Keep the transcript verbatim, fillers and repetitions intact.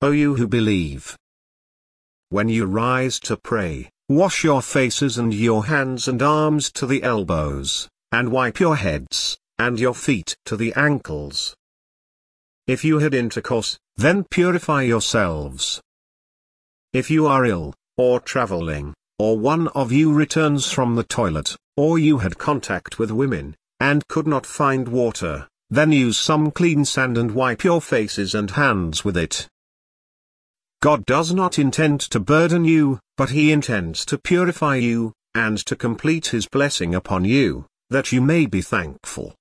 O you who believe. When you rise to pray, wash your faces and your hands and arms to the elbows, and wipe your heads, and your feet to the ankles. If you had intercourse, then purify yourselves. If you are ill, or traveling, or one of you returns from the toilet, or you had contact with women, and could not find water, then use some clean sand and wipe your faces and hands with it. God does not intend to burden you, but He intends to purify you, and to complete His blessing upon you, that you may be thankful.